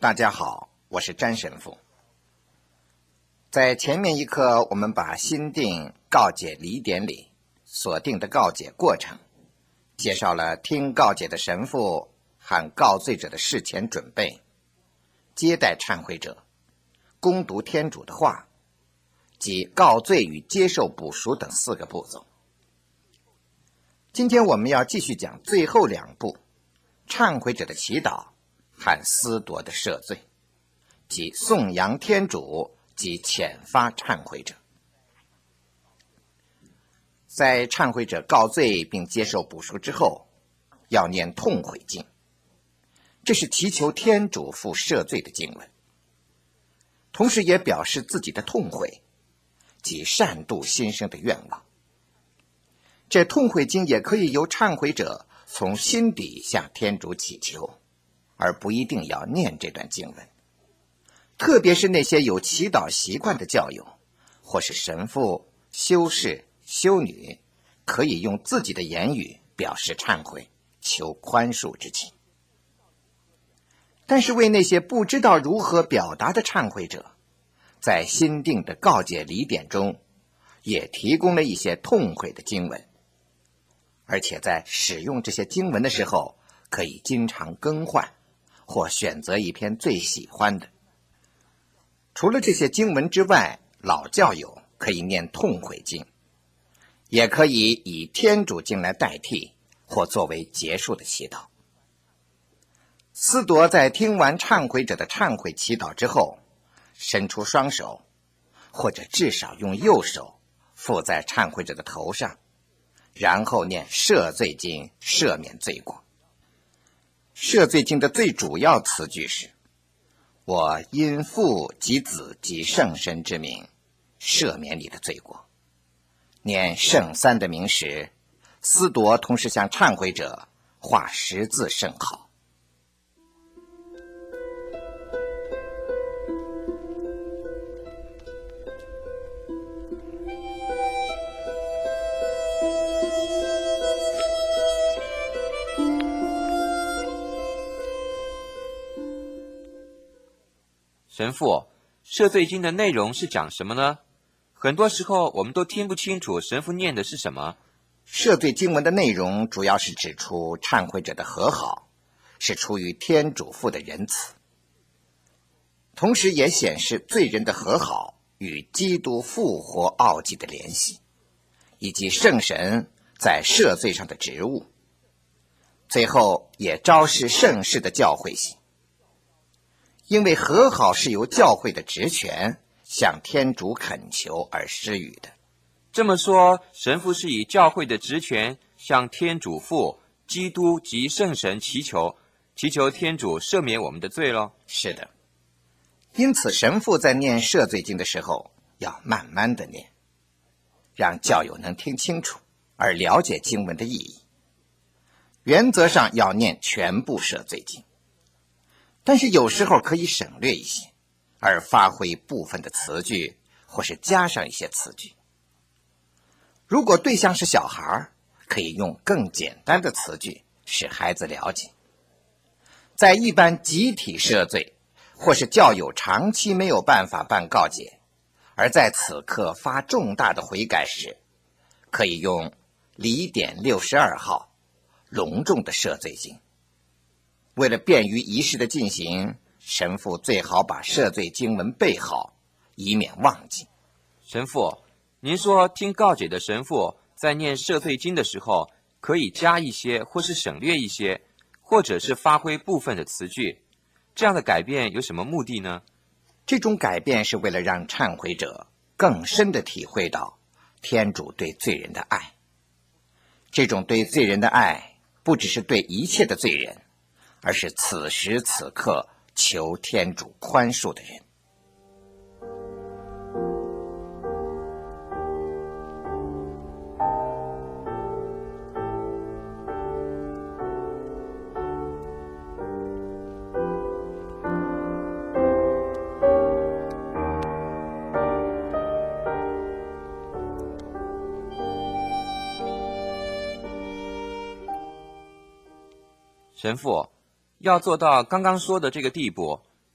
大家好，我是詹神父。在前面一课，我们把新定告解礼典里所定的告解过程，介绍了听告解的神父和告罪者的事前准备、接待忏悔者、攻读天主的话及告罪与接受补赎等4个步骤。今天我们要继续讲最后2步，忏悔者的祈祷和司铎的赦罪，即颂扬天主及遣发忏悔者。在忏悔者告罪并接受补赎之后，要念痛悔经，这是祈求天主父赦罪的经文，同时也表示自己的痛悔及善度新生的愿望。这痛悔经也可以由忏悔者从心底向天主祈求，而不一定要念这段经文。特别是那些有祈祷习惯的教友，或是神父、修士、修女，可以用自己的言语表示忏悔，求宽恕之情。但是为那些不知道如何表达的忏悔者，在新定的告解礼典中也提供了一些痛悔的经文，而且在使用这些经文的时候，可以经常更换，或选择一篇最喜欢的。除了这些经文之外，老教友可以念痛悔经，也可以以天主经来代替，或作为结束的祈祷。司铎在听完忏悔者的忏悔祈祷之后，伸出双手，或者至少用右手附在忏悔者的头上，然后念赦罪经，赦免罪过。赦罪经的最主要词句是：我因父及子及圣神之名赦免你的罪过。念圣三的名时，司铎同时向忏悔者画十字圣号。 神父，赦罪经的内容是讲什么呢？很多时候我们都听不清楚神父念的是什么。 赦罪经文的内容主要是指出忏悔者的和好是出于天主父的仁慈，同时也显示罪人的和好与基督复活奥迹的联系，以及圣神在赦罪上的职务。最后也昭示圣事的教会性，因为和好是由教会的职权向天主恳求而施予的。 这么说，神父是以教会的职权向天主父、基督及圣神祈求天主赦免我们的罪咯？ 是的，因此神父在念赦罪经的时候要慢慢的念，让教友能听清楚而了解经文的意义。原则上要念全部赦罪经，但是有时候可以省略一些，而发挥部分的词句，或是加上一些词句。如果对象是小孩，可以用更简单的词句，使孩子了解。在一般集体赦罪，或是教友长期没有办法办告解，而在此刻发重大的悔改时，可以用礼典62号隆重的赦罪经。为了便于仪式的进行，神父最好把赦罪经文背好，以免忘记。 神父，您说听告解的神父在念赦罪经的时候，可以加一些或是省略一些，或者是发挥部分的词句，这样的改变有什么目的呢？ 这种改变是为了让忏悔者更深地体会到天主对罪人的爱。这种对罪人的爱不只是对一切的罪人，而是此时此刻求天主宽恕的人。 神父，要做到刚刚说的这个地步，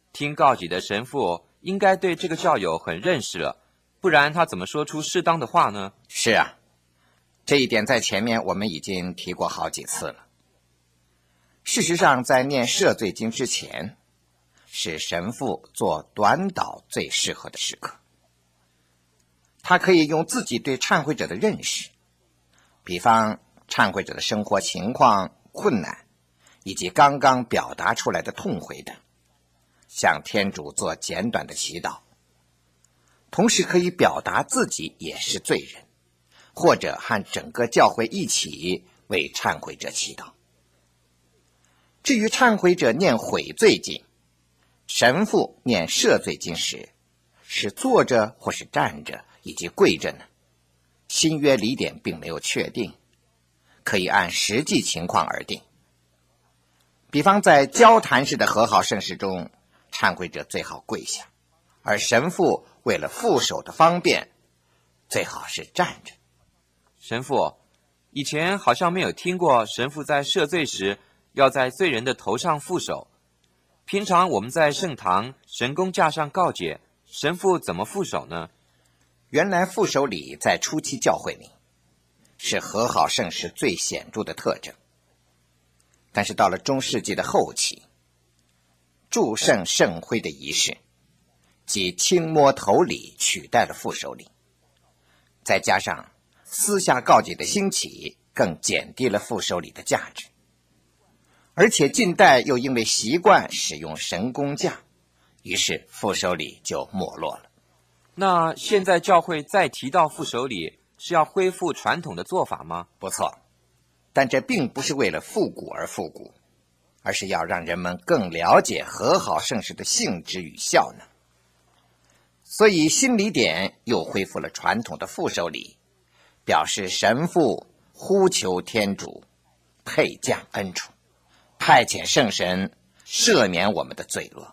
听告解的神父应该对这个教友很认识了，不然他怎么说出适当的话呢？ 是啊，这一点在前面我们已经提过好几次了。事实上，在念赦罪经之前，是神父做短祷最适合的时刻。他可以用自己对忏悔者的认识，比方忏悔者的生活情况、困难，以及刚刚表达出来的痛悔等，向天主做简短的祈祷，同时可以表达自己也是罪人，或者和整个教会一起为忏悔者祈祷。至于忏悔者念悔罪经，神父念赦罪经时，是坐着或是站着以及跪着呢？新约礼典并没有确定，可以按实际情况而定。比方在交谈式的和好圣事中，忏悔者最好跪下，而神父为了副手的方便，最好是站着。 神父，以前好像没有听过神父在赦罪时要在罪人的头上覆手。平常我们在圣堂神功架上告解，神父怎么覆手呢？ 原来覆手礼在初期教会里是和好圣事最显著的特征，但是到了中世纪的后期，祝圣圣徽的仪式即轻摸头礼取代了覆手礼，再加上私下告解的兴起，更减低了覆手礼的价值。而且近代又因为习惯使用神功架，于是覆手礼就没落了。 那现在教会再提到覆手礼，是要恢复传统的做法吗？ 不错，但这并不是为了复古而复古，而是要让人们更了解和好圣事的性质与效能。所以新礼典又恢复了传统的覆手礼，表示神父呼求天主配降恩宠，派遣圣神赦免我们的罪恶。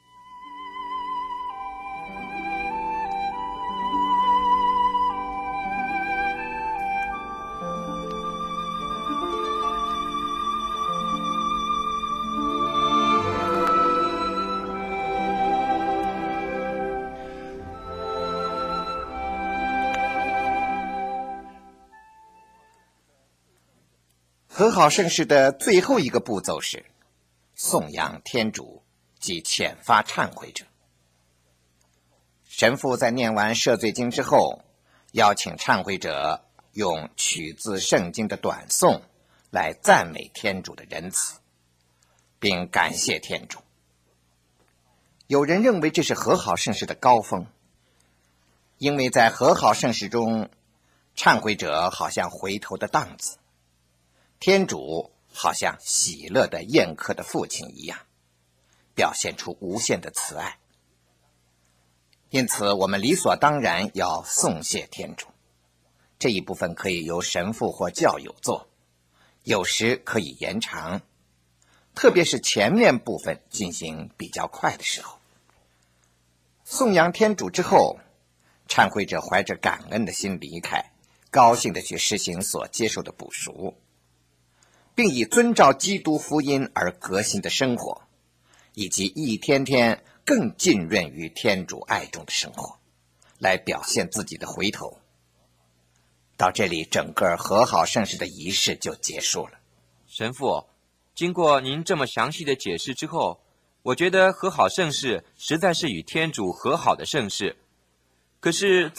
和好圣事的最后一个步骤是颂扬天主及遣发忏悔者。神父在念完赦罪经之后，邀请忏悔者用取自圣经的短颂来赞美天主的仁慈，并感谢天主。有人认为这是和好圣事的高峰，因为在和好圣事中，忏悔者好像回头的荡子，天主好像喜乐的宴客的父亲一样，表现出无限的慈爱。因此我们理所当然要颂谢天主。这一部分可以由神父或教友做，有时可以延长，特别是前面部分进行比较快的时候。颂扬天主之后，忏悔者怀着感恩的心离开，高兴地去实行所接受的补赎，并以遵照基督福音而革新的生活，以及一天天更浸润于天主爱中的生活，来表现自己的回头。到这里，整个和好圣事的仪式就结束了。 神父，经过您这么详细的解释之后，我觉得和好圣事实在是与天主和好的圣事。可是